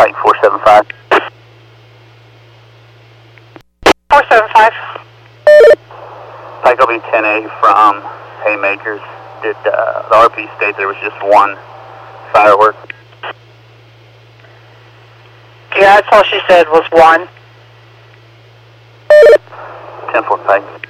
Pike 475. 475. Pike LB 10A from Haymakers. Did the RP state there was just one firework? Yeah, that's all she said was one. 10-4 Pike.